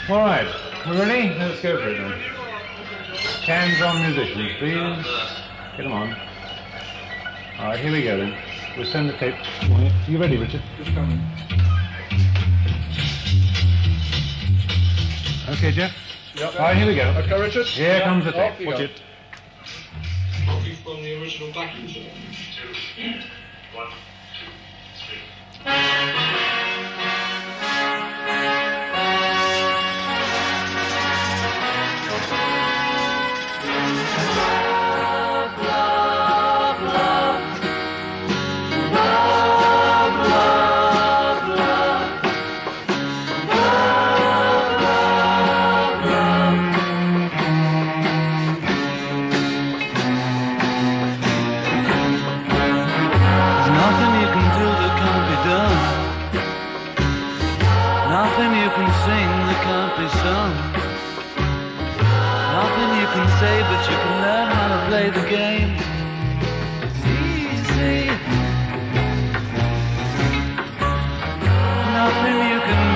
All right, we ready? Let's go for it then. Hands on musicians, please. Get them on. All right, here we go then. We'll send the tape. You ready, Richard? Just coming. Okay, Jeff? Yep. All right, here we go. Okay, Richard. Here comes the Off tape. you Watch go. it. Copy from the original backing track. 2, 1, 2, 3. Nothing you can sing that can't be sung. Nothing you can say, but you can learn how to play the game. It's easy. Nothing you can